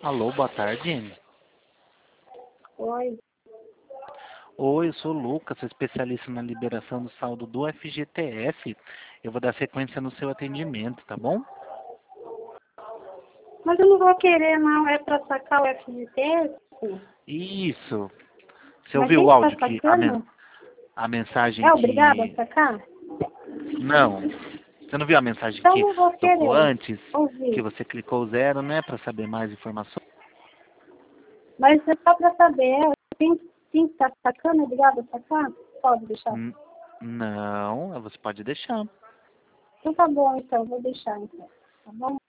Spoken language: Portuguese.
Alô, boa tarde. Oi. Oi, eu sou o Lucas, sou especialista na liberação do saldo do FGTS. Eu vou dar sequência no seu atendimento, tá bom? Mas eu não vou querer, não. É pra sacar o FGTS? Isso. Você Mas ouviu quem o que tá áudio que sacando? a mensagem É obrigado a que sacar? não. Você não viu a mensagem Então que não vou tocou querer antes, que ouvir. você clicou zero, né, para saber mais informações? Mas é só pra saber. Quem tá sacando é obrigado a sacar? Pode deixar. Não, você pode deixar. Então tá bom, então. Vou deixar, então. Tá bom?